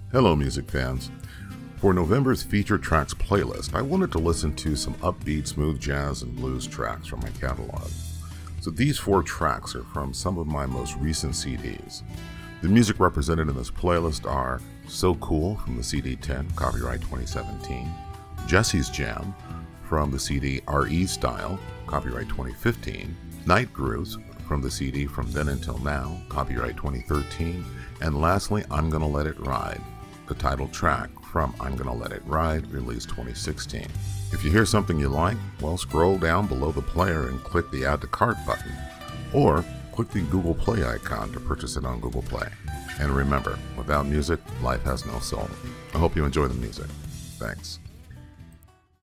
Hello, music fans. For November's Featured Tracks playlist, I wanted to listen to some upbeat, smooth jazz and blues tracks from my catalog. So these 4 tracks are from some of my most recent CDs. The music represented in this playlist are So Cool from the CD 10, copyright 2017, Jesse's Jam from the CD RE Style, copyright 2015, Night Grooves from the CD From Then Until Now, copyright 2013, and lastly, I'm Gonna Let It Ride, the title track from I'm Gonna Let It Ride, released 2016. If you hear something you like, well, scroll down below the player and click the Add to Cart button, or click the Google Play icon to purchase it on Google Play. And remember, without music, life has no soul. I hope you enjoy the music. Thanks.